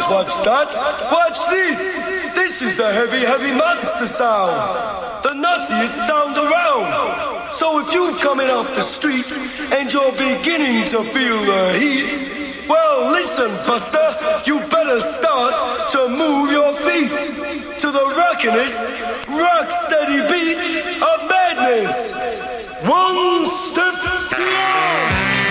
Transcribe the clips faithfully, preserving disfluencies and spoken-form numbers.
watch that. Watch this. This is the heavy, heavy monster sound. The nuttiest sound around. So if you've coming off the street and you're beginning to feel the heat, well, listen, Buster, you better start to move your feet to the rockinest, rock-steady beat of madness. One step beyond.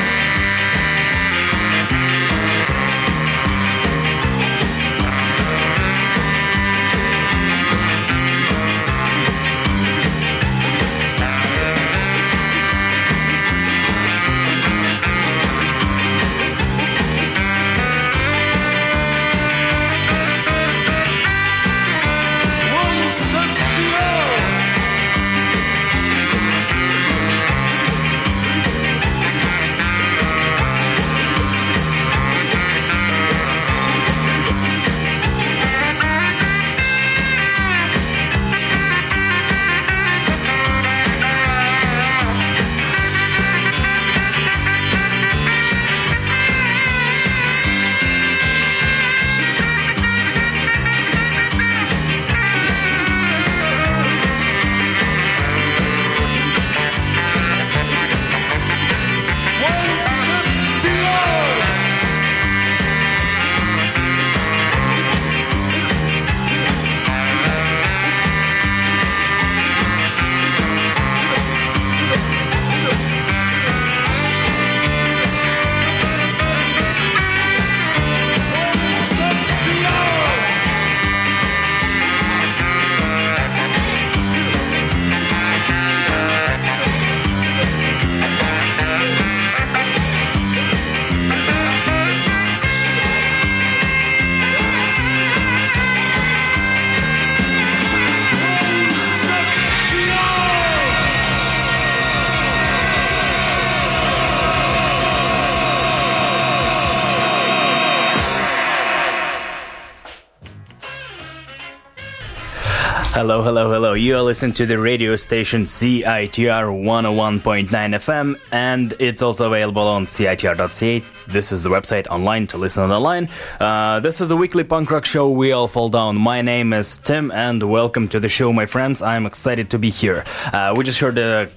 Hello, hello, hello. You are listening to the radio station C I T R one oh one point nine F M, and it's also available on C I T R dot C A. This is the website online to listen online. Uh, this is a weekly punk rock show, We All Fall Down. My name is Tim, and welcome to the show, my friends. I'm excited to be here. Uh, we just heard a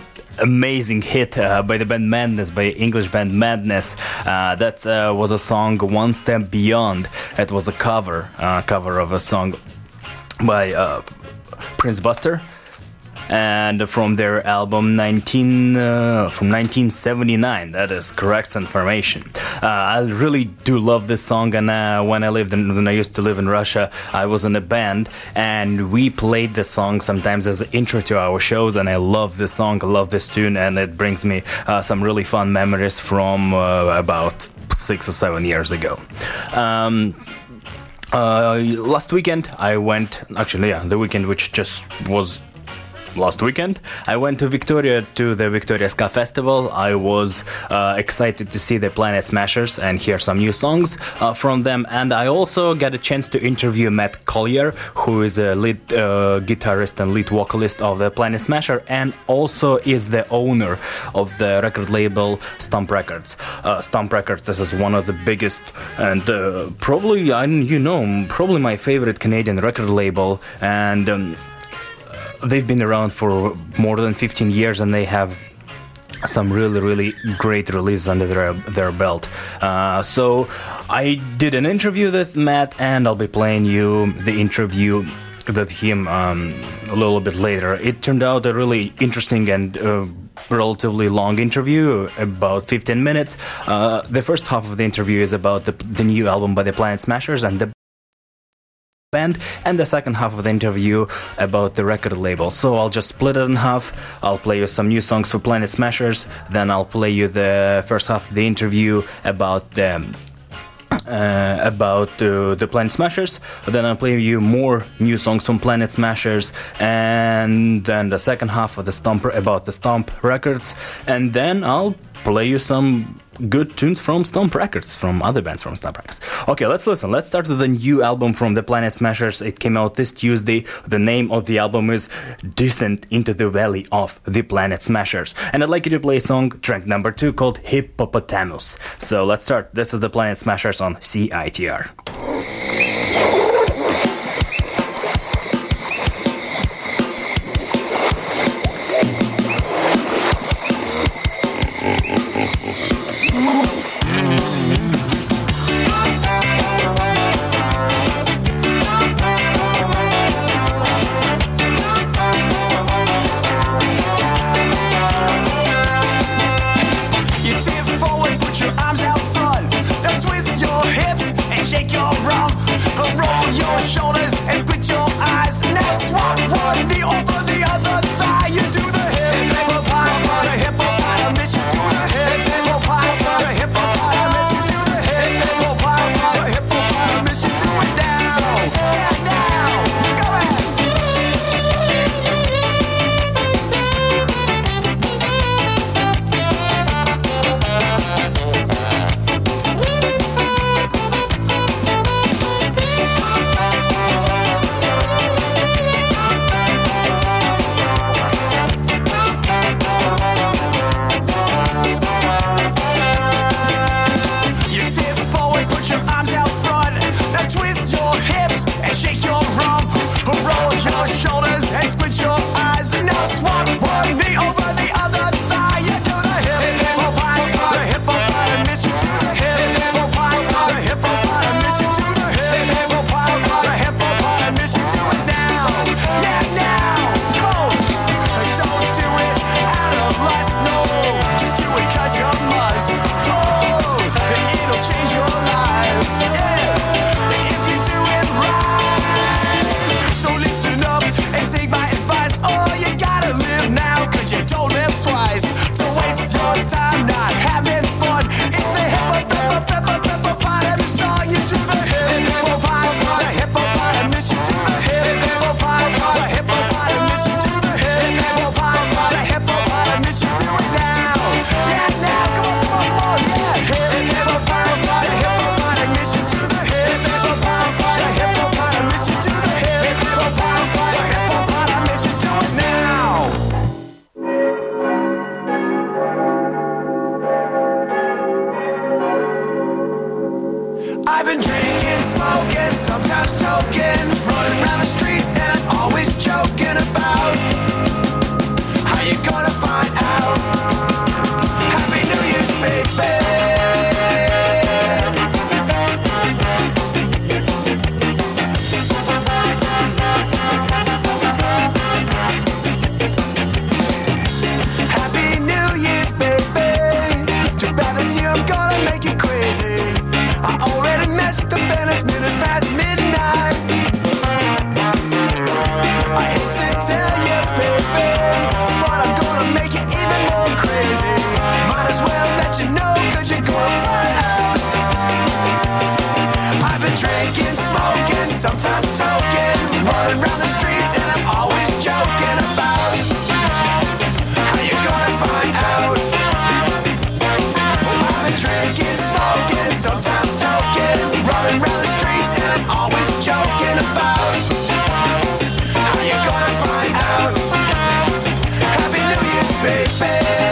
amazing hit uh, by the band Madness, by English band Madness. Uh, that uh, was a song, One Step Beyond. It was a cover, uh, cover of a song by uh, Prince Buster, and from their album nineteen uh, from nineteen seventy-nine. That is correct information. Uh, I really do love this song, and uh, when I lived in, when I used to live in Russia, I was in a band, and we played this song sometimes as an intro to our shows. And I love this song, I love this tune, and it brings me uh, some really fun memories from uh, about six or seven years ago. Um, Uh, last weekend I went, actually yeah, the weekend which just was last weekend, I went to Victoria to the Victoria Ska Festival. I was uh, excited to see the Planet Smashers and hear some new songs uh, from them, and I also got a chance to interview Matt Collier, who is a lead uh, guitarist and lead vocalist of the Planet Smasher, and also is the owner of the record label Stomp Records. Uh, Stomp Records, this is one of the biggest and uh, probably, I, you know, probably my favorite Canadian record label, and um, they've been around for more than fifteen years, and they have some really, really great releases under their, their belt. Uh, so I did an interview with Matt, and I'll be playing you the interview with him um, a little bit later. It turned out a really interesting and uh, relatively long interview, about fifteen minutes. Uh, the first half of the interview is about the, the new album by the Planet Smashers and the band, and the second half of the interview about the record label. So I'll just split it in half. I'll play you some new songs for Planet Smashers, then I'll play you the first half of the interview about the Uh, about uh, the Planet Smashers. Then I'll play you more new songs from Planet Smashers, and then the second half of the Stomp about the Stomp Records, and then I'll play you some good tunes from Stomp Records, from other bands from Stomp Records. Okay, let's listen. Let's start with the new album from the Planet Smashers. It came out this Tuesday. The name of the album is Descent into the Valley of the Planet Smashers. And I'd like you to play a song, track number two, called Hippopotamus. So let's start. This is the Planet Smashers on C I T R. one knee over the other thigh. You do the hippopotamus, the hippopotamus. You do the hippopotamus, the hippopotamus. You do the hippopotamus, the hippopotamus. You do it now, yeah, now. Go ahead. Twist your hips and shake your rump. Roll your shoulders and squint your eyes. Now swap one knee over the other thigh. You do the hippopotamus, the hippopotamus. You do the hippopotamus, the hippopotamus. You do the hippopotamus, the hippopotamus. You do it now, yeah, now. Go. Don't do it out of lust, no. Just do it 'cause you must. Oh, it'll change your life, yeah. So listen up and take my advice. Oh, you gotta live now, 'cause you don't live twice. Don't waste your time not having fun. It's the hippopotamus song. You do the hippopotamus, the hippopotamus. You do the hippopotamus, the hippopotamus. You do the hippopotamus, the hippopotamus. You do it now, yeah, now. Come on, come on, come on, yeah. Hippopotamus, the hippopotamus. You do the hippopotamus, the hippopotamus. You do the hippopotamus, the hippopotamus. You do it now. I've been drinking, smoking, sometimes toking, running around the streets and I'm always joking about how you gonna find out. Happy New Year's, baby. Happy New Year's, baby. Too bad this year I'm gonna make you crazy. I already messed up and it's minutes past midnight. I hate to tell you, baby, but I'm gonna make you even more crazy. Might as well let you know, 'cause you're gonna find out. I've been drinking, smoking, sometimes toking, running around the streets and I'm always joking about how you gonna find out. I've been drinking, smoking, sometimes toking, running around the streets and I'm always joking about how you gonna find out. Happy New Year's, baby.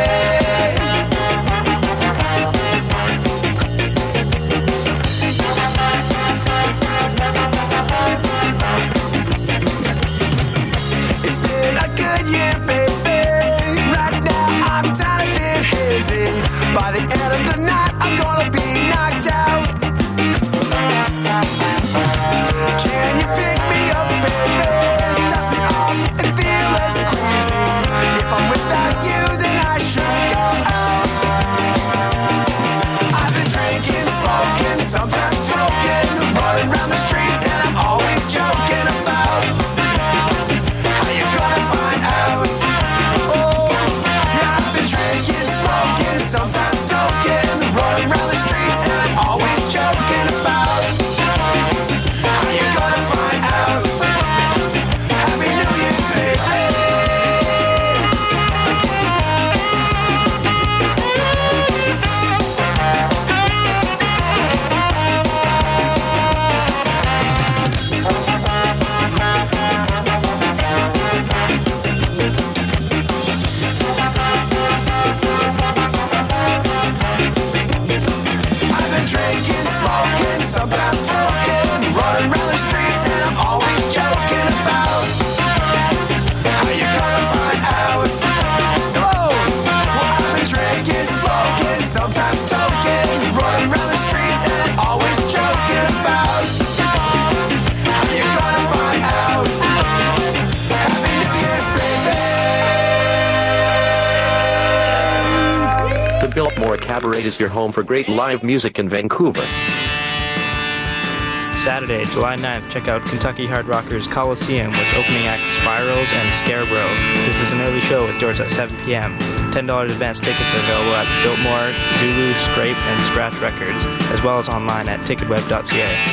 It's been a good year, baby. Right now I'm tiny bit hazy. By the end of the night I'm gonna be knocked out. Can you pick me up, baby? Dust me off and feel less crazy. If I'm without you, then I should go out. I've been drinking, smoking, sometimes joking, running around the streets and I'm always joking about how you gonna find out. Oh, yeah, I've been drinking, smoking, sometimes joking, running around the streets and I'm always joking about how you gonna find out. Happy New Year's, baby. I've been drinking, smoking, sometimes toking, running around the streets and I'm always joking about how you gonna find out. Oh, well, I've been drinking, smoking, sometimes toking, running around the streets and I'm always joking about how you gonna find out. Happy New Year's, baby. The Biltmore Cabaret is your home for great live music in Vancouver. Saturday, July ninth, check out Kentucky Hard Rockers Coliseum with opening acts Spirals and Scarecrow. This is an early show with doors at seven p.m. ten dollars advance tickets are available at Biltmore, Zulu, Scrape, and Scratch Records, as well as online at ticketweb dot c a.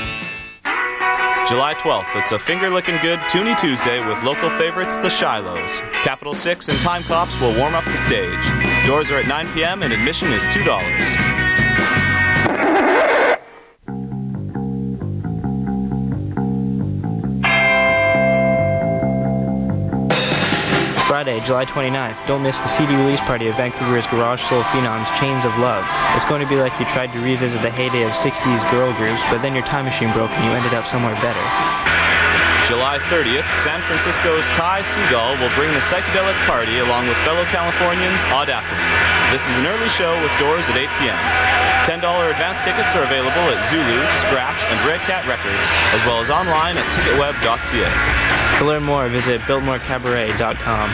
July twelfth, it's a finger-licking good Toonie Tuesday with local favorites, the Shilohs. Capital Six and Time Cops will warm up the stage. Doors are at nine p.m. and admission is two dollars. Friday, July twenty-ninth, don't miss the C D release party of Vancouver's Garage Soul Phenoms Chains of Love. It's going to be like you tried to revisit the heyday of sixties girl groups, but then your time machine broke and you ended up somewhere better. July thirtieth, San Francisco's Ty Seagull will bring the psychedelic party along with fellow Californians Audacity. This is an early show with doors at eight p.m. ten dollars advance tickets are available at Zulu, Scratch, and Red Cat Records, as well as online at ticketweb dot c a. To learn more, visit biltmore cabaret dot com.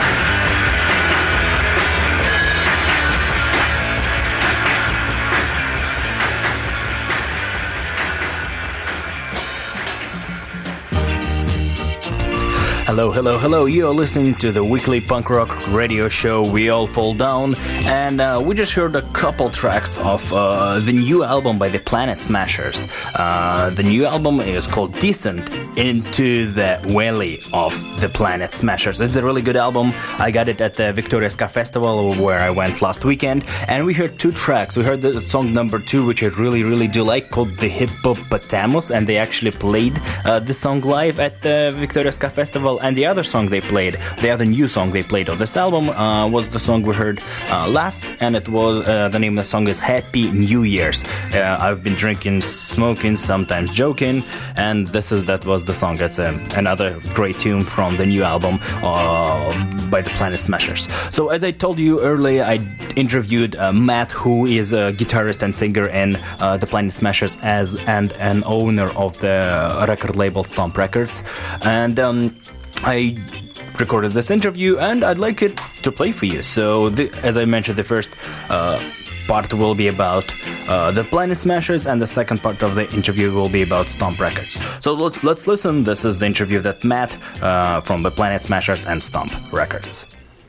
Hello, hello, hello. You are listening to the weekly punk rock radio show We All Fall Down, and uh, we just heard a couple tracks of uh, the new album by the Planet Smashers. Uh, the new album is called Descent into the Valley of the Planet Smashers. It's a really good album. I got it at the Victoria Ska Festival where I went last weekend, and we heard two tracks. We heard the song number two, which I really, really do like, called The Hippopotamus, and they actually played uh, this song live at the Victoria Ska Festival. And the other song they played, the other new song they played of this album uh, was the song we heard uh, last, and it was uh, the name of the song is Happy New Year's. Uh, I've been drinking, smoking, sometimes joking, and this is that was the song. That's uh, another great tune from the new album uh, by the Planet Smashers. So as I told you earlier, I interviewed uh, Matt, who is a guitarist and singer in uh, the Planet Smashers, as and an owner of the record label Stomp Records, and um, I recorded this interview and I'd like it to play for you. So, the, as I mentioned, the first uh, part will be about uh, the Planet Smashers, and the second part of the interview will be about Stomp Records. So let, let's listen. This is the interview that Matt uh, from the Planet Smashers and Stomp Records.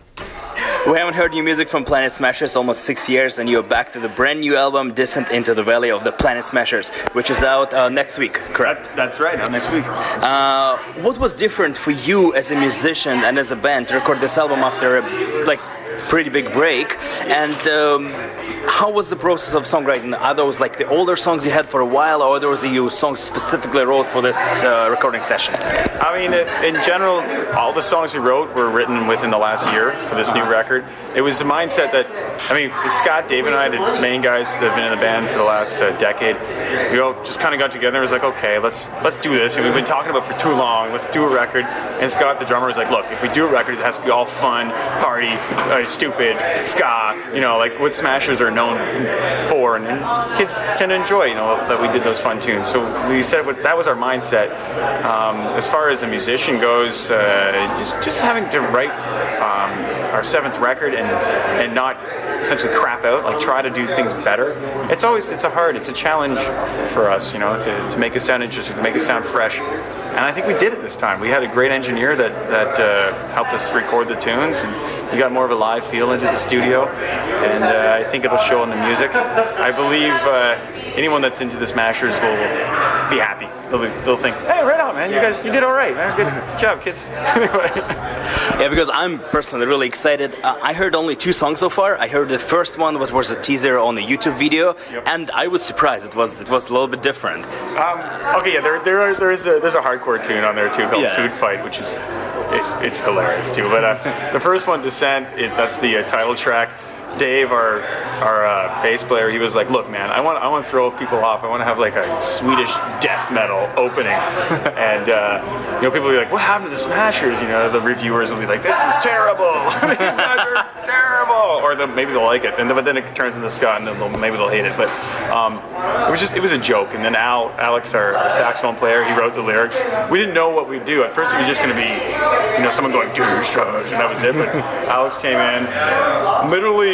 We haven't heard new music from Planet Smashers almost six years, and you're back to the brand new album Descent into the Valley of the Planet Smashers, which is out uh, next week, correct? That, that's right, out next week. Uh, what was different for you as a musician and as a band to record this album after a like pretty big break? And um, how was the process of songwriting? Are those like the older songs you had for a while, or there was the songs specifically wrote for this uh, recording session? I mean, in general, all the songs we wrote were written within the last year for this new record. It was a mindset that, I mean, Scott, Dave, and I, the main guys that have been in the band for the last uh, decade, we all just kind of got together and was like, okay, let's let's do this. And we've been talking about it for too long. Let's do a record. And Scott, the drummer, was like, look, if we do a record, it has to be all fun, party, uh, stupid, ska, you know, like what Smashers are known for, and kids can enjoy, you know, that we did those fun tunes. So we said what, that was our mindset. Um, as far as a musician goes, uh, just just having to write um, our seventh record and and not essentially crap out, like try to do things better. It's always it's a hard, it's a challenge for us, you know, to, to make it sound interesting, to make it sound fresh. And I think we did it this time. We had a great engineer that that uh, helped us record the tunes, and we got more of a live feel into the studio. And uh, I think it'll show in the music. I believe uh, anyone that's into the Smashers will be happy. They'll, be, they'll think, hey, right on, man. You guys, you did all right, man. Good job, kids. Anyway. Yeah, because I'm personally really excited. Uh, I heard only two songs so far. I heard the first one, which was a teaser on the YouTube video, yep. And I was surprised. It was it was a little bit different. Um, okay, yeah, there there, are, there is a there's a hardcore tune on there too called yeah. Food Fight, which is it's it's hilarious too. But uh, the first one, Descent, it, that's the uh, title track. Dave, our our uh, bass player, he was like, "Look, man, I want I want to throw people off. I want to have like a Swedish death metal opening." And uh, you know, people will be like, "What happened to the Smashers?" You know, the reviewers will be like, "This is terrible. These guys are terrible," or they'll, maybe they'll like it. And then, but then it turns into ska, and then they'll, maybe they'll hate it. But um, it was just it was a joke. And then Al, Alex, our, our saxophone player, he wrote the lyrics. We didn't know what we'd do at first. It was just going to be, you know, someone going "do such," and that was it. But Alex came in, literally.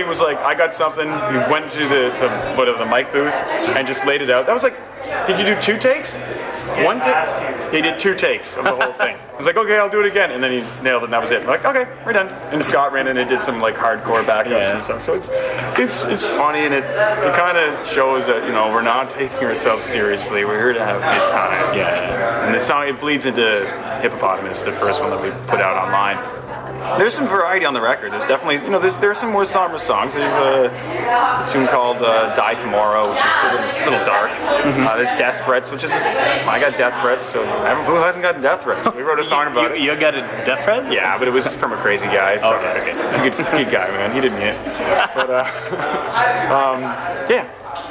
literally was like, I got something. He went to the the, what, the mic booth and just laid it out. That was like, did you do two takes? Yeah, One take? He did two takes of the whole thing. I was like, okay, I'll do it again. And then he nailed it, and that was it. We're like, okay, we're done. And Scott ran in and did some like hardcore backups Yeah. and stuff. So it's it's it's funny, and it it kind of shows that, you know, we're not taking ourselves seriously. We're here to have a good time. Yeah. And the song, it bleeds into Hippopotamus, the first one that we put out online. There's some variety on the record. There's definitely, you know, there's there's some more somber songs. There's a, a tune called uh, Die Tomorrow, which is a little, little dark. Mm-hmm. Uh, there's Death Threats, which is, I got death threats, so everyone who hasn't gotten death threats? We wrote a song about you, it. You got a death threat? Yeah, but it was from a crazy guy. So Okay. He's a good, good guy, man. He didn't mean it. But, uh, um, yeah.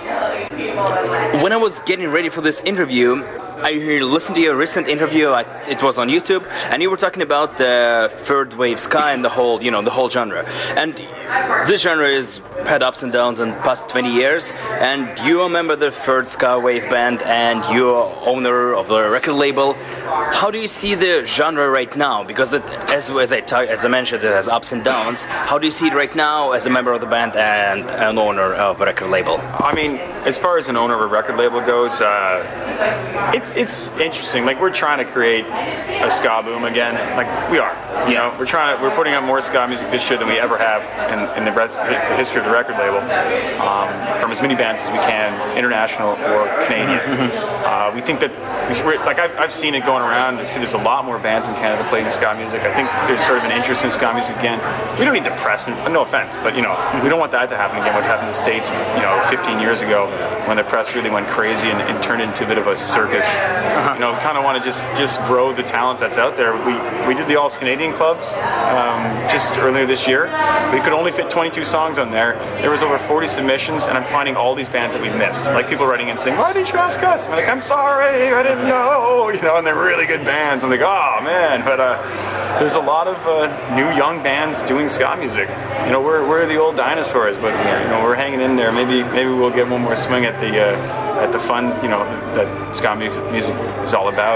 When I was getting ready for this interview, I listened to your recent interview. I, it was on YouTube, and you were talking about the third wave ska and the whole, you know, the whole genre. And this genre has had ups and downs in the past twenty years. And you are a member of the third ska wave band, and you're owner of the record label. How do you see the genre right now? Because it, as as I talk, as I mentioned, it has ups and downs. How do you see it right now as a member of the band and an owner of a record label? I mean, as far as an owner of a record label goes, uh, it's it's interesting. Like, we're trying to create a ska boom again. Like, we are. You know, we're trying to, we're putting out more ska music this year than we ever have in, in the, rest, the history of the record label. Um, from as many bands as we can, international or Canadian. uh, we think that, we, like, I've, I've seen it going around. I see there's a lot more bands in Canada playing ska music. I think there's sort of an interest in ska music again. We don't need to press, and no offense, but, you know, we don't want that to happen again. What happened in the States, you know, fifteen years ago, when the press really went crazy and, and turned into a bit of a circus. You know, we kind of want to just, just grow the talent that's out there. We we did the All Canadian Club um, just earlier this year. We could only fit twenty-two songs on there. There was over forty submissions, and I'm finding all these bands that we missed. Like, people writing in saying, "Why didn't you ask us?" I'm like, "I'm sorry, I didn't know." You know, and they're really good bands. I'm like, "Oh man!" But uh, there's a lot of uh, new young bands doing ska music. You know, we're we're the old dinosaurs, but you know, we're hanging in there. Maybe maybe we'll get one more swing at the uh, at the fun, you know, that ska music, music is all about.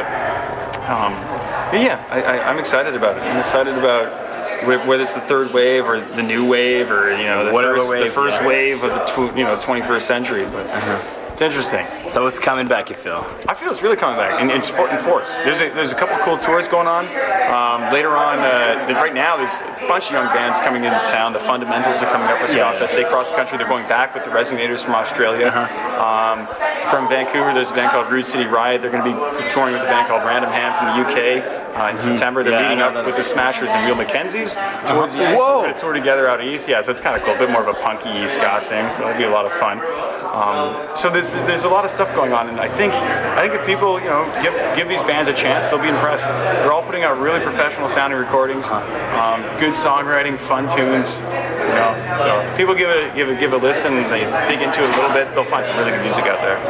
Um, but yeah, I, I, I'm excited about it. I'm excited about whether it's the third wave or the new wave or, you know, the Whatever first, wave, the first yeah. wave of the tw- you know twenty-first century. But uh-huh. It's interesting. So it's coming back, you feel? I feel it's really coming back in, in sport and force. There's a, there's a couple cool tours going on. Um, later on, uh, right now, there's a bunch of young bands coming into town. The Fundamentals are coming up with Yeah. Ska Fest. They cross the country. They're going back with the Resonators from Australia. Uh-huh. Um, from Vancouver, there's a band called Rude City Riot. They're going to be touring with a band called Random Hand from the U K uh, in September. They're Yeah, meeting I know up that. with the Smashers and Real Mackenzies towards the end. Whoa. We're going to tour together out east. Yeah, so it's kind of cool. A bit more of a punky ska thing. So it'll be a lot of fun. Um, so there's there's a lot of stuff going on, and I think I think if people, you know, give give these bands a chance, they'll be impressed. They're all putting out really professional sounding recordings, um, good songwriting, fun tunes. You know, so if people give it give it give a listen, they dig into it a little bit, they'll find some really good music out there.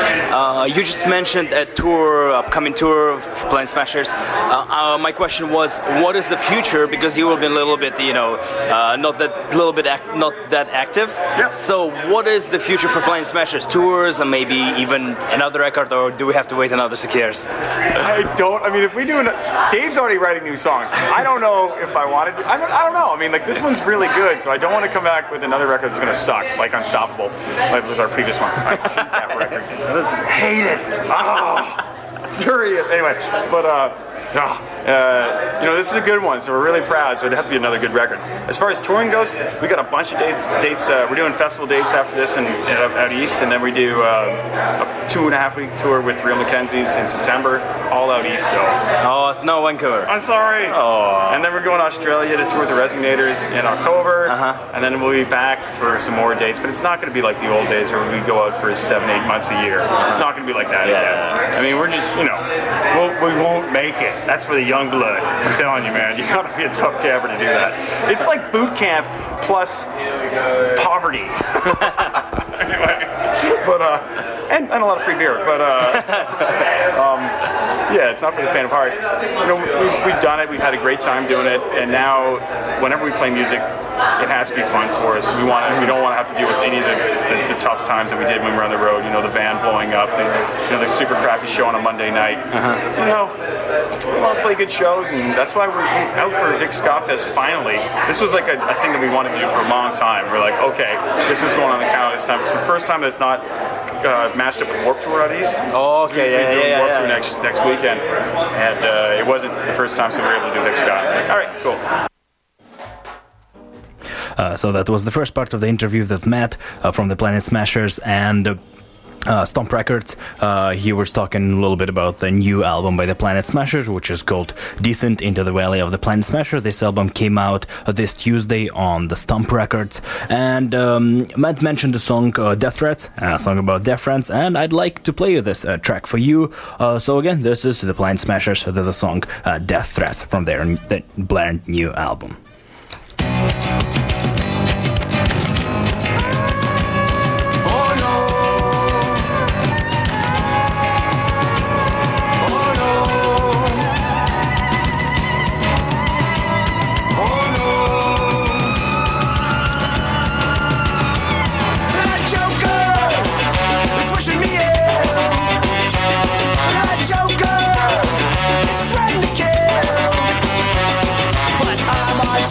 Uh, you just mentioned a tour, upcoming tour of Planet Smashers. Uh, uh, my question was, what is the future? Because you will be a little bit, you know, uh, not that little bit act, not that active. Yeah. So what is the future for Planet Smashers? Tours and maybe even another record, or do we have to wait another six years? I don't. I mean, if we do, an, Dave's already writing new songs. I don't know if I wanted to. I don't, I don't know. I mean, like, this one's really good, so I don't want to come back with another record that's going to suck, like Unstoppable, like was our previous one. I hate that record. I hate it. Oh, furious. Anyway, but uh, oh, uh, you know, this is a good one, so we're really proud. So it'd have to be another good record. As far as touring goes, we got a bunch of dates. Dates. Uh, we're doing festival dates after this, and uh, out east, and then we do uh, a two and a half week tour with Real Mackenzies in September, all out east though. Oh, it's no Vancouver. I'm sorry. Oh. And then we're going to Australia to tour with the Resonators in October. Uh-huh. And then we'll be back for some more dates. But it's not going to be like the old days where we go out for seven, eight months a year. It's not going to be like that Yeah. again. I mean, we're just, you know, we'll, we won't make it. That's for the young blood. I'm telling you, man. You got to be a tough camper to do that. It's like boot camp plus poverty. anyway, but uh, and, and a lot of free beer. But uh, um, yeah, it's not for the faint of heart. You know, we, we've done it. We've had a great time doing it, and now whenever we play music, it has to be fun for us. We want to, we don't want to have to deal with any of the, the, the tough times that we did when we were on the road. You know, the van blowing up, the, you know, the super crappy show on a Monday night. Uh-huh. You know, we want to play good shows, and that's why we're out for Vic Ska Fest finally. This was like a, a thing that we wanted to do for a long time. We're like, okay, this was going on the calendar this time. It's the first time that it's not uh, matched up with Warped Tour out east. Oh, okay, we're yeah, doing yeah, Warped yeah, Tour yeah. next next weekend, and uh, it wasn't the first time, so we were able to do Vic Ska. All right, cool. Uh, so that was the first part of the interview that Matt uh, from the Planet Smashers and uh, uh, Stomp Records. Uh, he was talking a little bit about the new album by the Planet Smashers, which is called Descent into the Valley of the Planet Smasher. This album came out uh, this Tuesday on the Stomp Records. And um, Matt mentioned the song uh, Death Threats, a song about death friends, and I'd like to play this uh, track for you. Uh, so again, this is the Planet Smashers, the, the song uh, Death Threats from their the brand new album. Joker is threatening to kill, but I'm on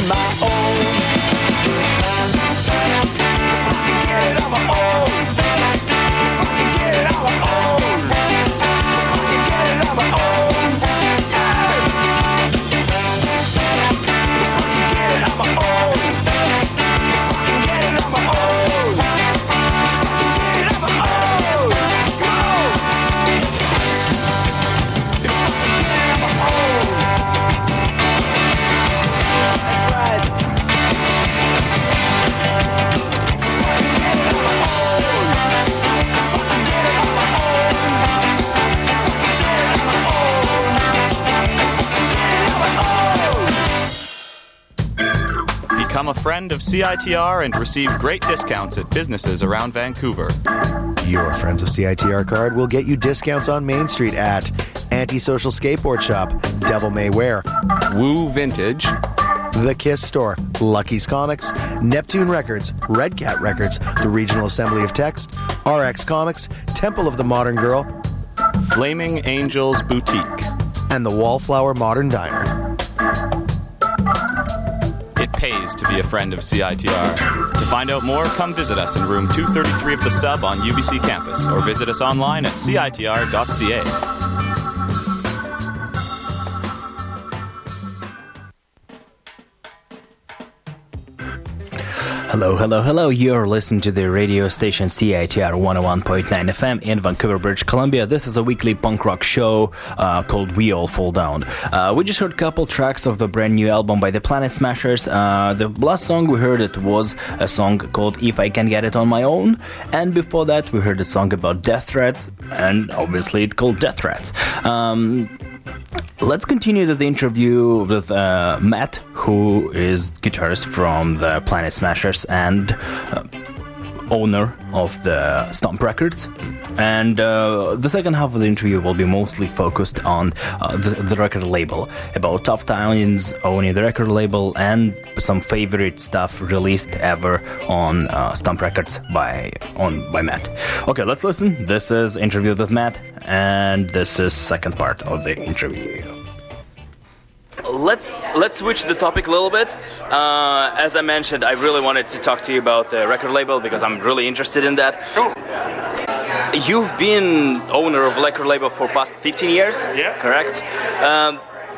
my own. If I can get it on my own. If I can get it on my own. If I can get it on my own. Yeah. If I can get it on my own. If I can get it on my own. If I can get it on my own. Go. If I can get it on my own. That's right. If I can get it on my own. If I can get it on my own. If I can get it on my own. If I can get it on my own. Become a friend of C I T R and receive great discounts at businesses around Vancouver. Your Friends of C I T R card will get you discounts on Main Street at Antisocial Skateboard Shop, Devil May Wear, Woo Vintage, The Kiss Store, Lucky's Comics, Neptune Records, Red Cat Records, the Regional Assembly of Text, R X Comics, Temple of the Modern Girl, Flaming Angels Boutique. and the Wallflower Modern Diner. It pays to be a friend of C I T R. To find out more, come visit us in room two thirty-three of the Sub on U B C campus, or visit us online at C I T R dot C A. Hello, hello, hello. You're listening to the radio station C I T R one oh one point nine F M in Vancouver, British Columbia. This is a weekly punk rock show uh, called We All Fall Down. Uh, we just heard a couple tracks of the brand new album by the Planet Smashers. Uh, the last song we heard it was a song called If I Can Get It On My Own. And before that, we heard a song about death threats, and obviously it's called Death Threats. Um... Let's continue the interview with uh, Matt, who is guitarist from the Planet Smashers and uh, owner of the Stomp Records. And uh, the second half of the interview will be mostly focused on uh, the, the record label, about tough times owning the record label and some favorite stuff released ever on uh, Stomp Records by on by Matt. Okay, let's listen. This is interview with Matt, and this is second part of the interview. Let's let's switch the topic a little bit. Uh, as I mentioned, I really wanted to talk to you about the record label because I'm really interested in that. You've been owner of a record label for past fifteen years, Yeah. correct? Um,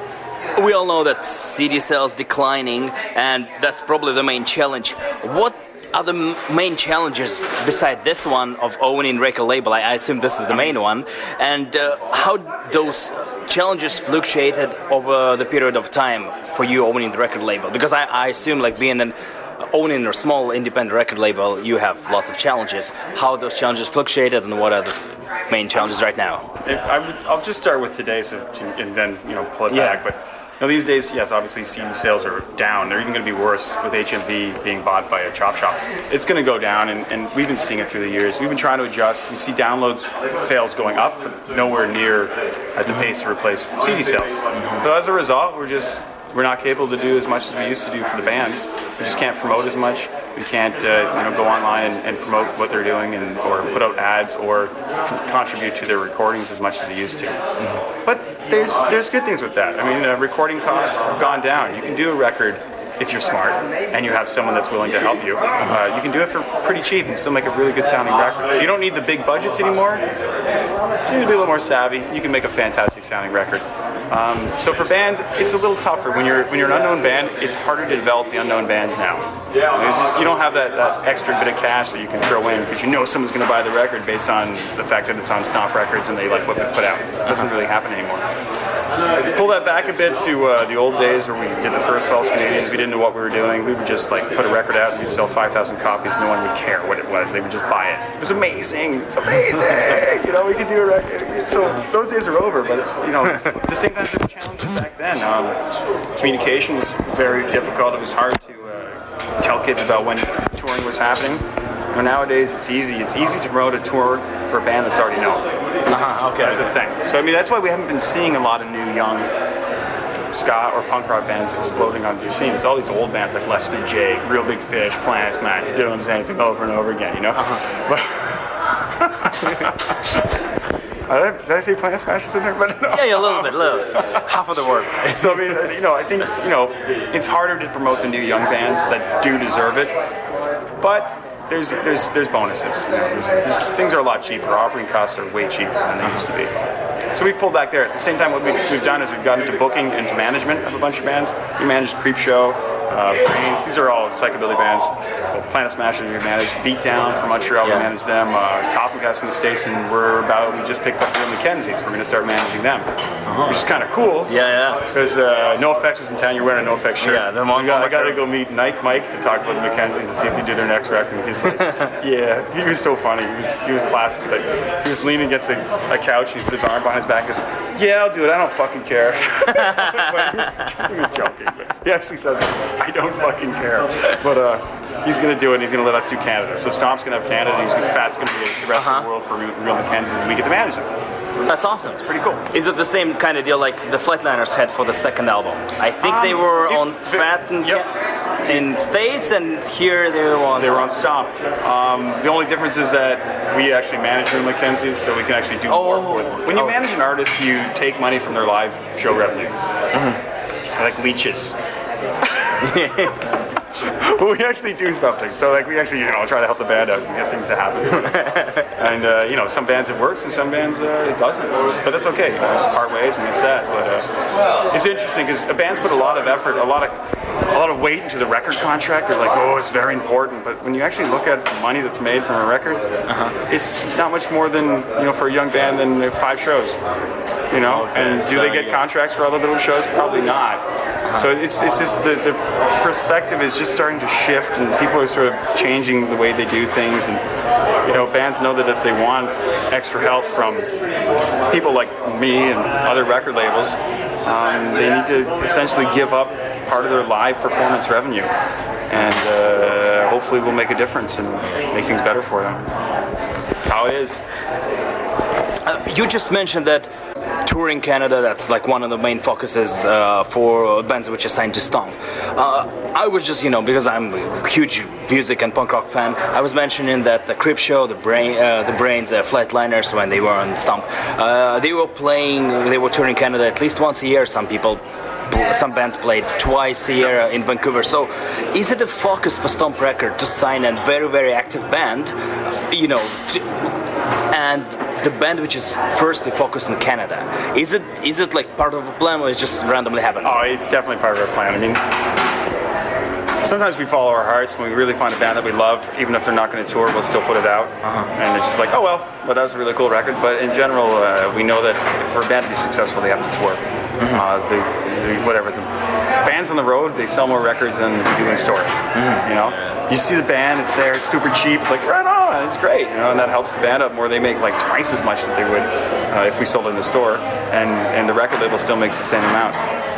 we all know that C D sales declining, and that's probably the main challenge. What are the m- main challenges beside this one of owning record label? I, I assume this is the main one. And uh, how those challenges fluctuated over the period of time for you owning the record label? Because I, I assume like being an owning a small independent record label, you have lots of challenges. How those challenges fluctuated, and what are the main challenges right now? I would, I'll just start with today, so to, and then you know pull it Yeah. back. But you know, these days, yes, obviously C D sales are down. They're even going to be worse with H M V being bought by a chop shop. It's going to go down, and, and we've been seeing it through the years. We've been trying to adjust. We see downloads sales going up, but nowhere near at the pace to replace C D sales. So as a result, we're just we're not capable to do as much as we used to do for the bands. We just can't promote as much. We can't uh, you know go online and, and promote what they're doing, and or put out ads or con- contribute to their recordings as much as they used to. Mm-hmm. But there's there's good things with that. I mean, uh, recording costs have gone down. You can do a record if you're smart and you have someone that's willing to help you. Uh, you can do it for pretty cheap and still make a really good sounding record. So you don't need the big budgets anymore. You need to be a little more savvy. You can make a fantastic sounding record. Um, so for bands, it's a little tougher. When you're when you're an unknown band, it's harder to develop the unknown bands now. It's just, you don't have that, that extra bit of cash that you can throw in because you know someone's going to buy the record based on the fact that it's on Stomp Records and they like what we put out. It doesn't really happen anymore. Pull that back a bit to uh, the old days where we did the first False Canadians. We didn't know what we were doing. We would just like put a record out and we'd sell five thousand copies. No one would care what it was. They would just buy it. It was amazing. It's amazing. You know, we could do a record. So those days are over. But it's, you know, at the same time, there were challenges back then. Um, communication was very difficult. It was hard to uh, tell kids about when touring was happening. You know, nowadays it's easy. It's easy to promote a tour for a band that's already known. Uh-huh, okay. That's the thing. So I mean, that's why we haven't been seeing a lot of new young ska or punk rock bands exploding on the scene. It's all these old bands like Less Than Jake, Real Big Fish, Planet Smash, doing the same thing over and over again. You know. Uh-huh. But Uh, did I say Planet Smash is in there? But no. Yeah, yeah, a little bit, a little bit. Half of the work. So, I mean, you know, I think, you know, it's harder to promote the new young bands that do deserve it. But there's there's there's bonuses. You know, there's, there's, things are a lot cheaper. Operating costs are way cheaper than they used to be. So we pulled back there. At the same time, what we've, we've done is we've gotten into booking and to management of a bunch of bands. We managed Creepshow, uh, Brains. These are all psychobilly bands. So Planet Smash, we managed Beatdown from Montreal. Yeah. We managed them. Uh, Coffin Cast from the States, and we're about. We just picked up the Mackenzies. We're going to start managing them, uh-huh. which is kind of cool. Yeah, yeah. Because uh, NoFX was in town. You're wearing a NoFX shirt. Yeah, them on. We got, I got to go meet Nike Mike to talk about the Mackenzies and see if they do their next record. He's like, yeah, he was so funny. He was he was classic. Like, he was leaning against a, a couch. And he put his arm behind his back. And goes, yeah, I'll do it. I don't fucking care. But he, was, he was joking. But he actually said, I don't fucking care. But uh, he's going to do it. And he's going to let us do Canada. So Stomp's going to have Canada. And he's gonna, Fat's going to be the rest uh-huh. of the world for real, real Mackenzies, and we get to manage them. That's awesome. It's pretty cool. Is it the same kind of deal like the Flatliners had for the second album? I think um, they were it, on Fat and yep. in States, and here they were on They were on Stomp. Um, the only difference is that we actually manage Real Mackenzies, so we can actually do oh. more with it. When you oh. manage an artist, you take money from their live show revenue. Mm-hmm. Like leeches. But we actually do something. So like we actually, you know, try to help the band out and get things to happen. And uh, you know, some bands it works and some bands uh, it doesn't. But that's okay. You know, just part ways and it's that. But uh, it's interesting because bands put a lot of effort, a lot of a lot of weight into the record contract. They're like, oh, it's very important. But when you actually look at the money that's made from a record, uh-huh. it's not much more than, you know, for a young band than five shows. You know, okay, and do so, they get yeah. contracts for other little shows? Probably not. Uh-huh. So it's it's just the, the perspective is just starting to shift, and people are sort of changing the way they do things. And you know, bands know that if they want extra help from people like me and other record labels, um, they need to essentially give up part of their live performance revenue, and uh, hopefully we'll make a difference and make things better for them. How it is. Uh, you just mentioned that touring Canada, that's like one of the main focuses uh, for bands which are signed to Stomp. Uh, I was just, you know, because I'm a huge music and punk rock fan, I was mentioning that the Creepshow, the Brain, uh, the Brains, the Flatliners, when they were on Stomp, uh, they were playing, they were touring Canada at least once a year. Some people, some bands played twice a year in Vancouver. So is it a focus for Stomp Record to sign a very, very active band, you know, to, and the band which is firstly focused in Canada? Is it is it like part of a plan, or it just randomly happens? Oh, it's definitely part of our plan. I mean, sometimes we follow our hearts. When we really find a band that we love, even if they're not going to tour, we'll still put it out. Uh-huh. And it's just like, oh well, well that was a really cool record. But in general, uh, we know that for a band to be successful, they have to tour. Mm-hmm. Uh, the, the, whatever the bands on the road, they sell more records than we do in stores. Mm-hmm. You know, you see the band, it's there, it's super cheap. It's like right on, it's great. You know, and that helps the band up more. They make like twice as much as they would uh, if we sold it in the store, and and the record label still makes the same amount.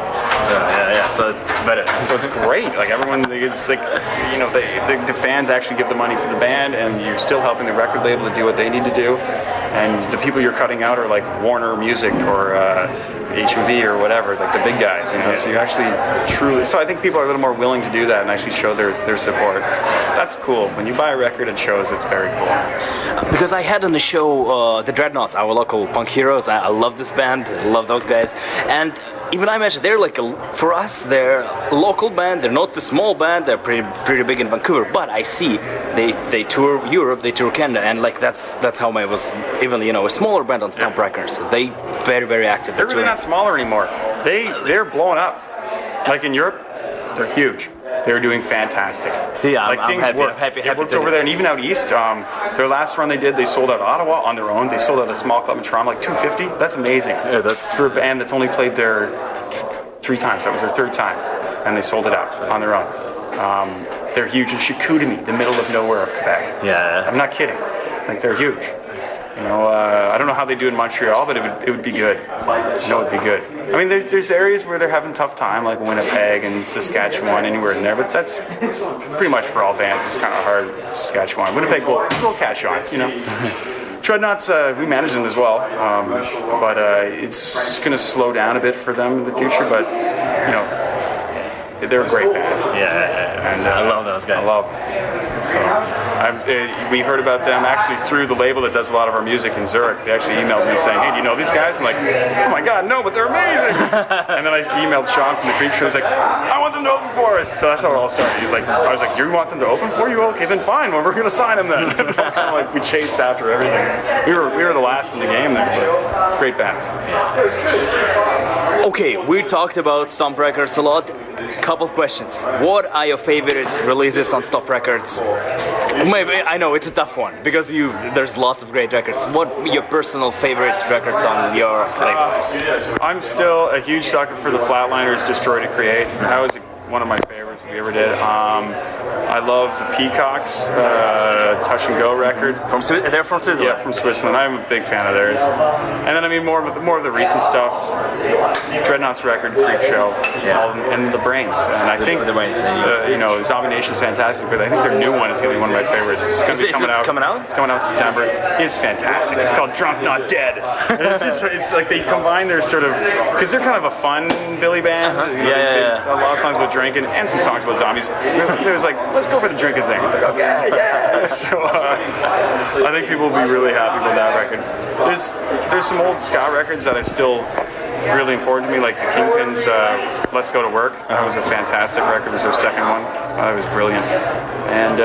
So yeah, yeah. So better. So it's great. Like everyone, it's like, you know, they, the, the fans actually give the money to the band, and you're still helping the record label to do what they need to do. And the people you're cutting out are like Warner Music or uh, H M V or whatever, like the big guys. You know, so you actually truly. So I think people are a little more willing to do that and actually show their their support. That's cool. When you buy a record at shows, it's very cool. Because I had on the show uh, the Dreadnoughts, our local punk heroes. I, I love this band. I love those guys. And even I mentioned they're like a, for us, they're a local band. They're not a small band. They're pretty pretty big in Vancouver. But I see they they tour Europe, they tour Canada, and like that's that's how I was. Even, you know, a smaller band on Stomp yeah. Records. They very very active. They're really not smaller anymore. They they're blowing up. Like in Europe, they're huge. They're doing fantastic. See, I'm, like I'm things happy, work. happy, they happy worked to over there, and even out east. Um, their last run they did, they sold out Ottawa on their own. They sold out a small club in Toronto, like two fifty. That's amazing. Yeah, that's for a band that's only played there three times. That was their third time, and they sold it out on their own. Um, they're huge in Chicoutimi, the middle of nowhere of Quebec. Yeah, I'm not kidding. Like they're huge. You know, uh, I don't know how they do in Montreal, but it would it would be good. You know, it would be good. I mean, there's there's areas where they're having a tough time, like Winnipeg and Saskatchewan, anywhere in there. But that's pretty much for all bands. It's kind of hard. Saskatchewan, Winnipeg will will catch on. You know, Dreadnoughts, uh, we manage them as well, um, but uh, it's going to slow down a bit for them in the future. But you know, they're a great band. Yeah, and uh, I love those guys. I love. So I'm, uh, we heard about them actually through the label that does a lot of our music in Zurich. They actually emailed me saying, hey, do you know these guys? I'm like, oh my God, no, but they're amazing. And then I emailed Sean from the Creep Show. He's like, I want them to open for us. So that's how it all started. He's like, I was like, you want them to open for you? Okay, then fine. Well, we're going to sign them then. So like we chased after everything. We were we were the last in the game there. But great band. Okay, we talked about Stomp Records a lot. Couple questions. What are your favorite releases on Stomp Records? Maybe I know it's a tough one because you there's lots of great records. What are your personal favorite records on your label? I'm still a huge sucker for the Flatliners' Destroy to Create. That was one of my favorites we ever did. Um, I love the Peacocks uh, Touch and Go record. From Swi- they're from Switzerland. Yeah, from Switzerland. I'm a big fan of theirs. And then I mean more of the, more of the recent stuff. Dreadnoughts record, Creep Show, yeah. all of them, and the Brains. And I the, think the Brains, uh, you know Zombie Nation's fantastic, but I think their new one is going to be one of my favorites. It's going to be coming out. Coming out? It's coming out in September. It's fantastic. It's called Drunk Not Dead. And it's just it's like they combine their sort of because they're kind of a fun Billy band. Uh-huh. You Yeah, know, yeah, they, yeah. A lot of songs about drinking and some songs about zombies. There's like, let's go for the drinking thing. It's like, okay, yeah. So uh, I think people will be really happy with that record. There's there's some old ska records that are still really important to me, like the Kingpins' uh, Let's Go to Work. That was a fantastic record. It was their second one. Uh, it was brilliant. And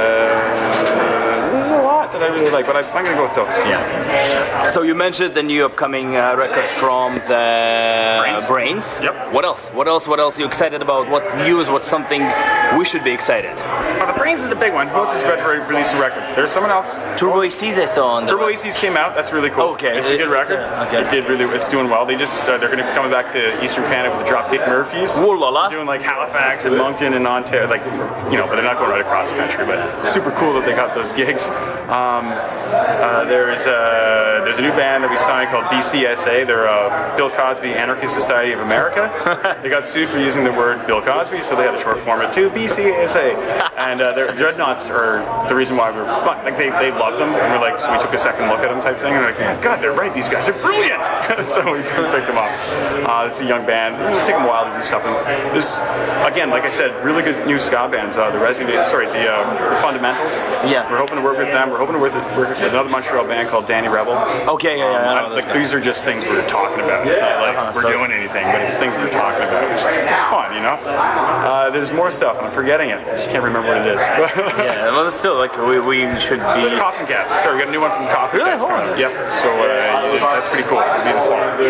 uh, there's a lot that I really like, but I, I'm going to go with those. Yeah. So you mentioned the new upcoming uh, record from the Brains. Brains. Yep. What else? What else? What else are you excited about? What news? What's something we should be excited? Well, the Brains is the big one. Who else is about to release a record? There's someone else. Turbo A C's I saw on the Turbo A C's came out. That's really cool. Okay. It's a good record. A, okay. It did really. It's doing well. They just uh, they're going to be coming back to Eastern Canada with the Dropkick Murphys. Whoa la la. Doing like Halifax and Moncton and Ontario, like you know, but they're not going right across the country. But it's super cool that they got those gigs. Um, uh, there's a there's a new band that we signed called B C S A. They're uh, Bill Cosby Anarchist Society of America. They got sued for using the word Bill Cosby, so they had to short form it to B C S A. And uh, their Dreadnoughts are the reason why we're like they they loved them, and we're like so we took a second look at them type thing, and we're like, oh, God, they're right. These guys are brilliant. So we picked them up. Uh, it's a young band. It'll take them a while to do something. This again, like I said, really good new ska bands. Uh, the Resident, sorry, the, uh, the Fundamentals. Yeah. We're hoping to work with them. We're hoping to work with, work with another Montreal band called Danny Rebel. Okay, yeah, yeah. Um, I know like this these are just things we're talking about. It's not like Uh-huh, we're so doing anything, but it's things we're talking about. It's, just, it's fun, you know. Uh, there's more stuff, and I'm forgetting it. I just can't remember what it is. Yeah, well, still, like we, we should be. Coffin Cats. Sorry, we got a new one from Coffin Really? Cats coming up. Yep. So uh, that's pretty cool. It'll be the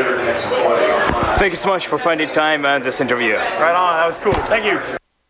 fall. Thank you so much for finding time and this interview. Right on. That was cool. Thank you.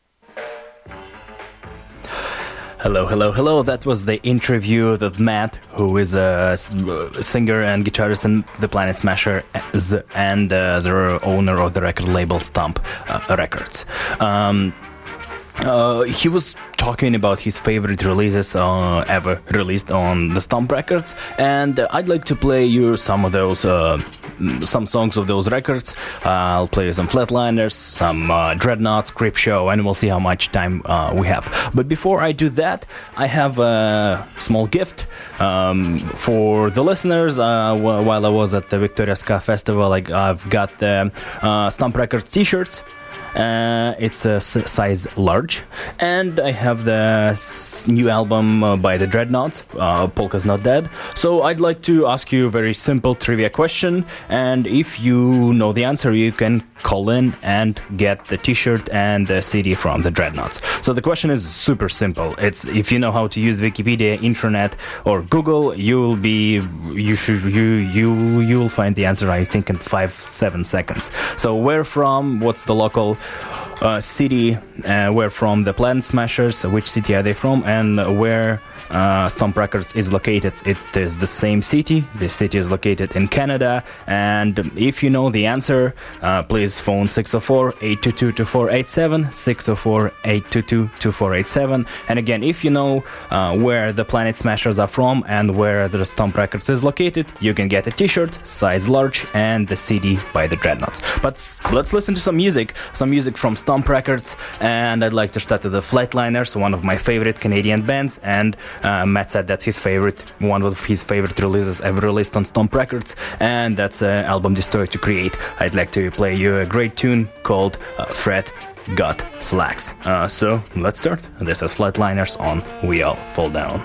Hello, hello, hello. That was the interview with Matt, who is a singer and guitarist in the Planet Smashers and uh, the owner of the record label Stomp uh, Records. Um, uh, he was talking about his favorite releases uh, ever released on the Stomp Records, and uh, I'd like to play you some of those, uh, some songs of those records. Uh, I'll play you some Flatliners, some uh, Dreadnoughts, Creep Show, and we'll see how much time uh, we have. But before I do that, I have a small gift um, for the listeners. Uh, wh- while I was at the Victoria Ska Festival, like I've got the uh, Stomp Records t-shirts. Uh, it's a s- size large, and I have the s- new album uh, by the Dreadnoughts, uh, Polka's Not Dead. So I'd like to ask you a very simple trivia question, and if you know the answer, you can call in and get the t-shirt and the C D from the Dreadnoughts. So the question is super simple. It's if you know how to use Wikipedia, internet, or Google, you'll be you should you you you'll find the answer, I think, in five seven seconds. So where from? What's the local uh, city? Uh, where from the Planet Smashers? Which city are they from? And where uh, Stomp Records is located? It is the same city. This city is located in Canada. And if you know the answer, uh, please phone six oh four, eight two two, two four eight seven, six oh four, eight two two, two four eight seven. And again, if you know uh, where the Planet Smashers are from and where the Stomp Records is located, you can get a t-shirt, size large, and the C D by the Dreadnoughts. But let's listen to some music, some music from Stomp Records, and I'd like to start with the Flatliners, one of my favorite Canadian bands, and uh, Matt said that's his favorite, one of his favorite releases ever released on Stomp Records, and that's the uh, album Destroy to Create. I'd like to play you a great tune called uh, Fred Got Slacks. Uh, so let's start. This is Flatliners on We All Fall Down.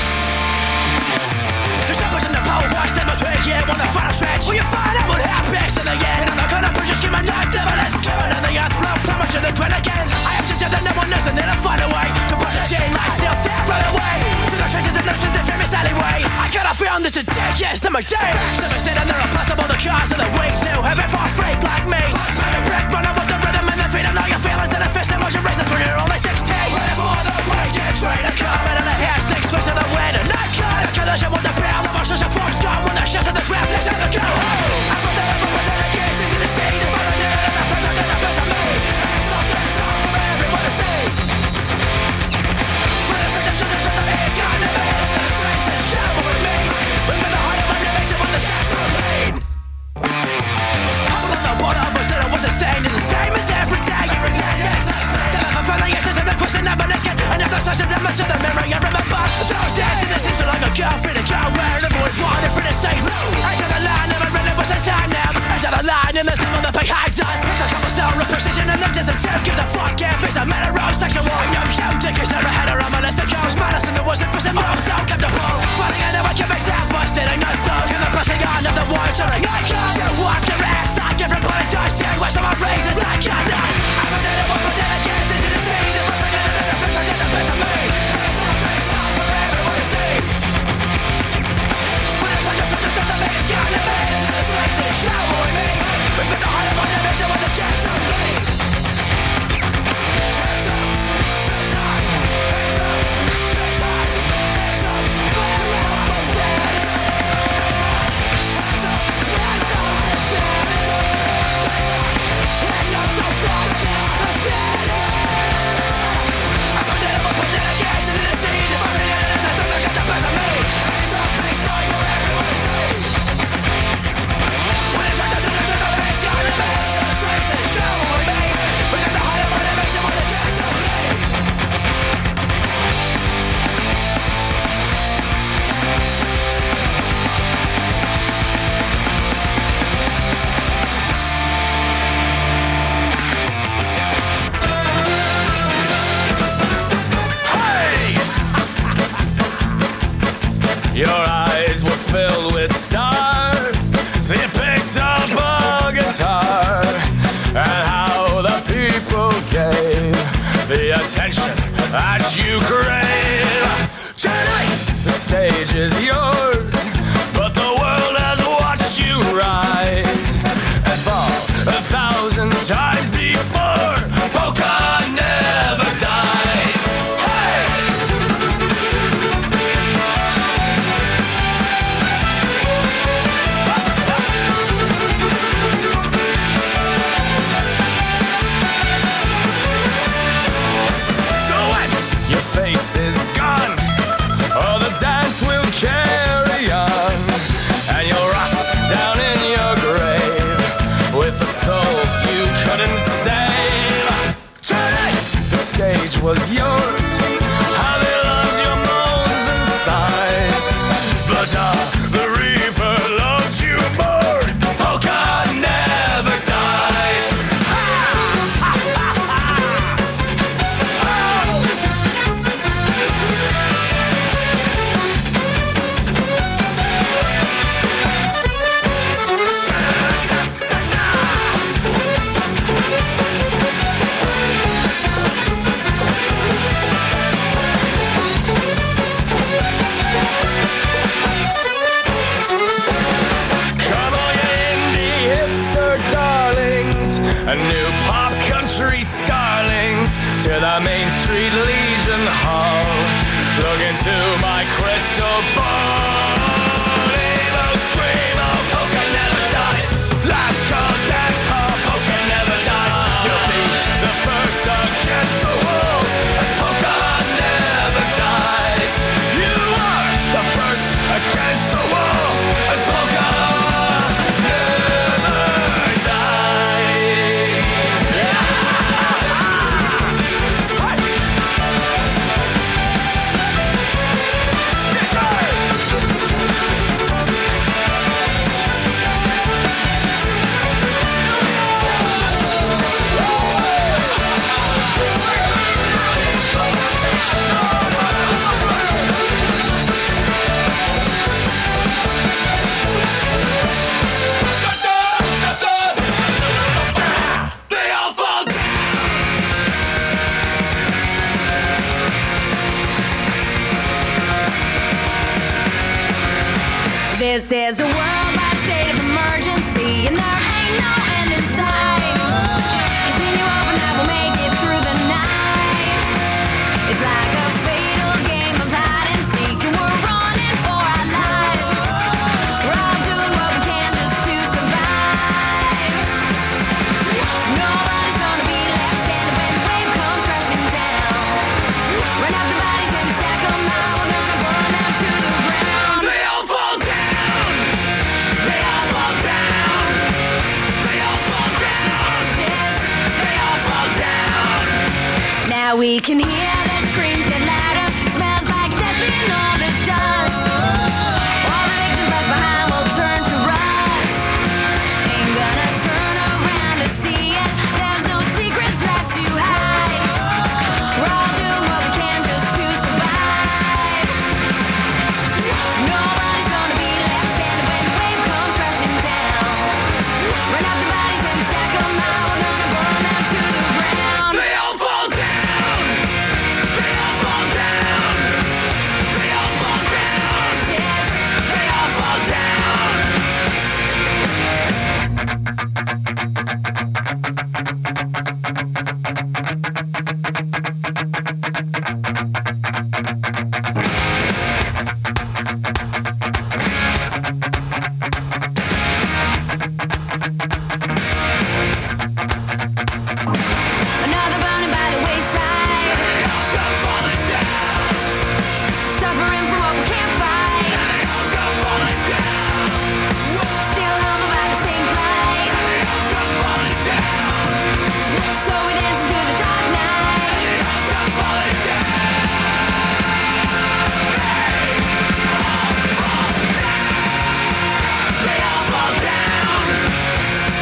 There's numbers in the power box that must wait, yeah, on the final stretch. Will you find out what happens in the end? I'm not gonna put your skin, my knife, devil is given on the earth, flow, plummet to the ground again. I have to tell that no one knows, and then I'll find a way to push the chain like self, death, run away. Through the trenches and those in the famous alleyway. I got a feeling that today, yes, not my day. Never said I'm not impossible, the cause of the way to heaven for a freak like me. I'm a brick, running with the rhythm and the feet, I know your feelings and the fist, emotion raises when you're only sixteen. Ready for the break, get straight to coming, and I have six twists of the wind, and I cut a collision with the barrel of our social forms gone when the shots of the draft, let's have a go home. I put the rubber with the kids, this is the state, if I don't get it, I'm not gonna best of me. It's not the song for everyone to see. When I said the children shut the hands, God never hit us in the streets and shower with me. With the heart of my nation with the gasoline. I'm on the border, but said I wasn't saying it's the same as every day you return, yes. Still have a feeling it's just the question of an escape. Another session that must show the memory I remember. Those days in the seems like a girl free to go where everyone wanted free to say no. Enter the line, never really was a time now. Enter the line in the same of the behind us. It's a cobblestone of precision and the distance. Who gives a fuck if it's a heterosexual? No show dickers ever had a reminiscent goes. Minus in the wasn't for some more so comfortable. Funny I never can make sound for standing no soul. And the pressing on of the water turning I can't. You walk your ass like everybody does. You wish on my razors I cannot. I'm a little one but then again this is the speed. The first I get another fix I get the best of me. It's not based on for everyone to see. When it's like a such a such a man it's got to be. It's in the streets and shower with me. We spend the heart of my dimension with the gas of me. Your eyes were filled with stars, so you picked up a guitar, and how the people gave the attention that you crave. Tonight, the stage is yours, but the world has watched you rise and fall a thousand times before. Polka never dies. Hey! Face is gone, oh the dance will carry on, and you'll rot down in your grave with the souls you couldn't save. Tonight the stage was yours, how they loved your moans and sighs, but uh, the reaper loved you more. Polka never dies. Ha! Ha, ha, ha. A new pop country starlings to the Main Street Legion Hall. Look into my crystal ball. Evil scream, oh, polka never dies. Last call, dance hall, polka never dies. You'll be the first against the wall, and polka never dies. You are the first against the wall, and polka never dies. Hey! This is a worldwide state of emergency, and there ain't no end in sight. Continue hoping that we'll make it through the night. It's like a fatal game of hide and seek, and we're running for our lives. We're all doing what we can just to survive. Nobody's gonna be left standing when the wave comes crashing down. Run up the bodies and stack them out. We're gonna burn them to the ground. They all fall down. They all fall down. They all fall down. Ashes, they all fall down. Now we can hear the screams get louder. Smells like death in all the dust. All the victims left behind will turn to rust. Ain't gonna turn around to see it. There's no secrets left to hide. We're all doing what we can just to survive. Nobody's gonna be left standing when the wave comes crashing down. Run up the bodies and stack them out. We're gonna burn them to the ground. They all fall down. They all fall down. They all fall down. Ashes, they all fall down. Another burning by the wayside. Suffering from what we can't fight. Still humbled by the same plight. So we dance into the dark night. They all fall down.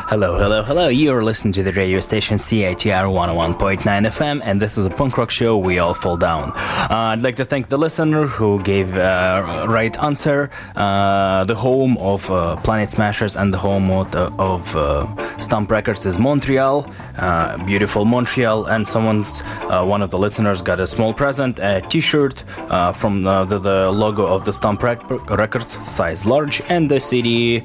Hello, hello, hello. You're listening to the radio station C I T R one oh one point nine F M, and this is a punk rock show, We All Fall Down. Uh, I'd like to thank the listener who gave uh, right answer, uh, the home of uh, Planet Smashers and the home of, of uh, Stomp Records is Montreal, uh, beautiful Montreal, and someone's, uh, one of the listeners got a small present, a t-shirt uh, from uh, the, the logo of the Stomp Rec- Records, size large, and the C D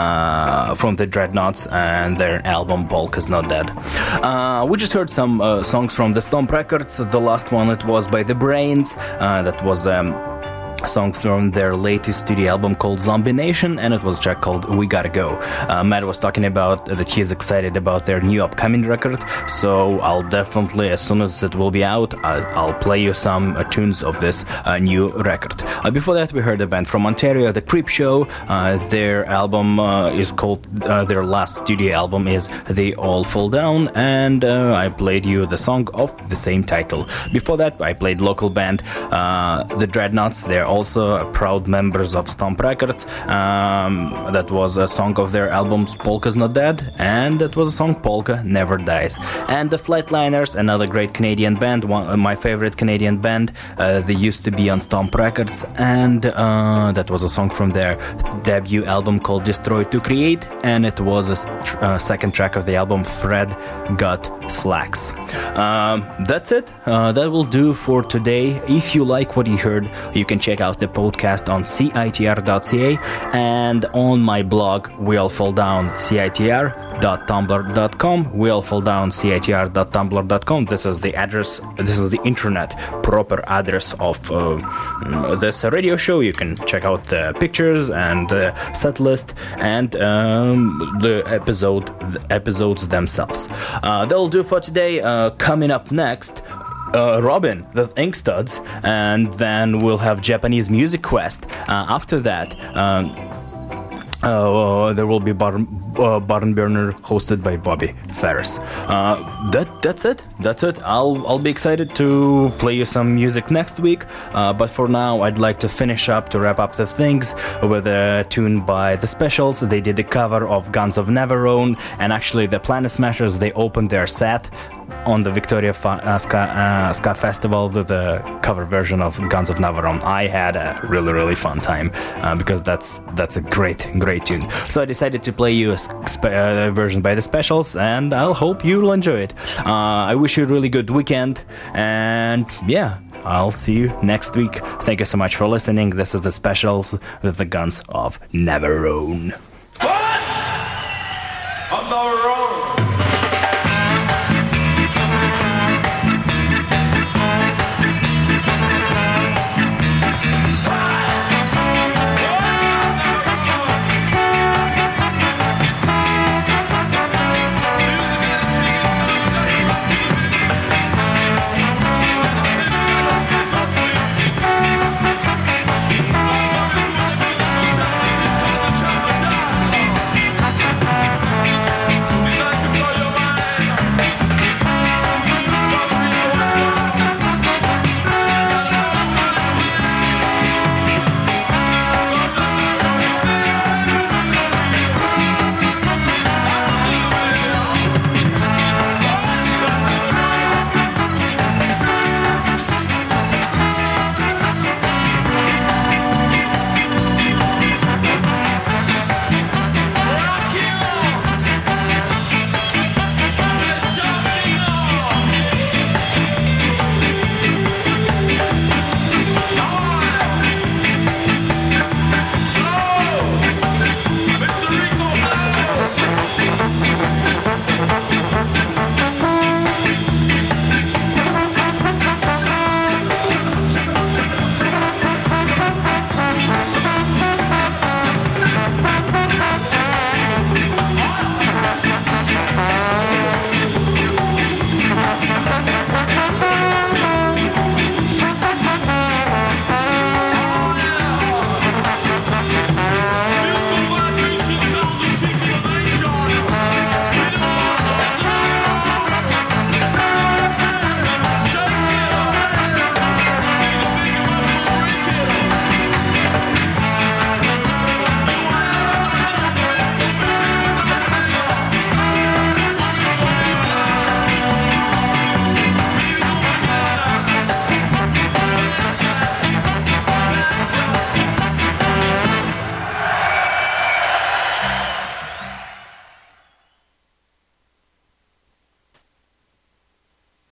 uh, from the Dreadnoughts and their album Polka's Not Dead. Uh, we just heard some uh, songs from the Stomp Records. The last one, it was by The Brains. Uh, that was um, a song from their latest studio album called Zombie Nation, and it was a track called We Gotta Go. Uh, Matt was talking about that he is excited about their new upcoming record, so I'll definitely, as soon as it will be out, I'll, I'll play you some uh, tunes of this uh, new record. Uh, before that, we heard a band from Ontario, The Creep Show. Uh, their album uh, is called, uh, their last studio album is They All Fall Down, and uh, I played you the song of the same title. Before that, I played local band, uh, The Dreadnoughts. They're also proud members of Stomp Records. Um, that was a song of their albums Polka's Not Dead, and that was a song Polka Never Dies. And the Flatliners, another great Canadian band, one, my favorite Canadian band. Uh, they used to be on Stomp Records, and uh, that was a song from their debut album called Destroy to Create, and it was a tr- uh, second track of the album Fred Got Slacks. Um, that's it. Uh, that will do for today. If you like what you heard, you can check out the podcast on C I T R dot C A and on my blog We All Fall Down C I T R dot tumblr dot com. We All Fall Down C I T R dot tumblr dot com. This is the address, this is the internet proper address of uh, this radio show. You can check out the pictures and the set list and um, the episode the episodes themselves. Uh, that'll do for today. Uh, coming up next, Uh, Robin, the Inkstuds, and then we'll have Japanese Music Quest. Uh, after that, um, uh, there will be Barn, uh, Barn Burner hosted by Bobby Ferris. Uh, that that's it. That's it. I'll I'll be excited to play you some music next week. Uh, but for now, I'd like to finish up to wrap up the things with a tune by The Specials. They did the cover of Guns of Navarone, and actually the Planet Smashers, they opened their set on the Victoria Fa- uh, Ska, uh, Ska Festival with the cover version of Guns of Navarone. I had a really, really fun time uh, because that's that's a great, great tune. So I decided to play you a spe- uh, version by The Specials, and I'll hope you'll enjoy it. Uh, I wish you a really good weekend, and yeah, I'll see you next week. Thank you so much for listening. This is The Specials with the Guns of Navarone. What? On Navarone.